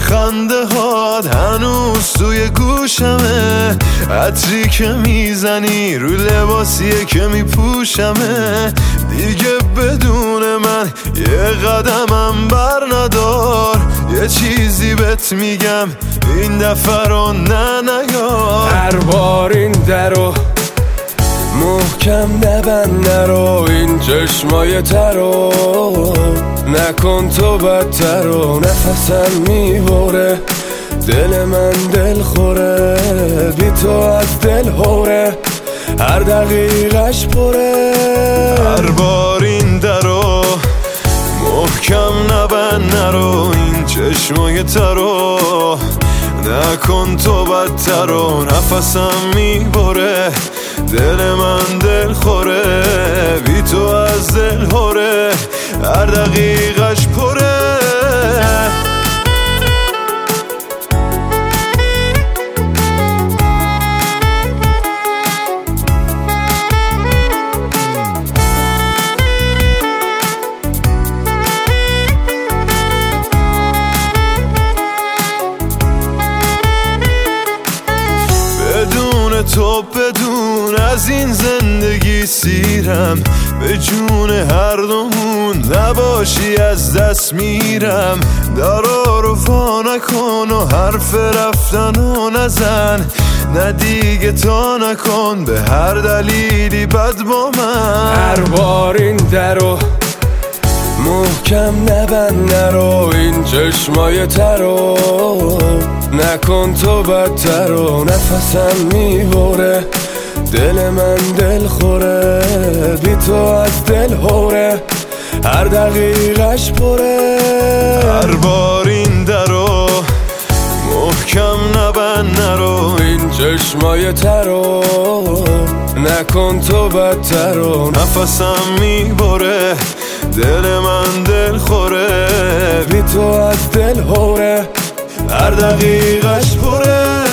خنده هات هنوز توی گوشمه، عطری که میزنی رو لباسیه که میپوشمه. دیگه بدون من یه قدمم بر ندار، یه چیزی بهت میگم این دفعه رو نیار. هر بار این درو محکم نبند، نرو این چشمای ترو نکن تو بدترو. نفسم میبره دل من دل خوره، بی تو از دل هوره هر دقیقش پره. هر بار این درو محکم نبند، نرو این چشمای ترو نکن تو بدترو. نفسم میبره دل من دل خوره، بی تو از دل هوره هر دقیقش پره. تو بدون از این زندگی سیرم، به جون هر دومون نباشی از دست میرم. درا رو وا نکن و حرف رفتنو نزن، نه دیگه تا نکن به هر دلیلی بد با من. هر بار این درو محکم نبند، نرو این چشمای ترو نکن تو بدترو. نفسم میبره دل من دل خوره، بی تو از دل هوره هر دقیقش پره. هر بار این درو محکم نبند، نرو این چشمای ترو نکن تو بدترو. نفسم میبره دل من دل خوره، بی تو از دل هوره هر دقیقش پره.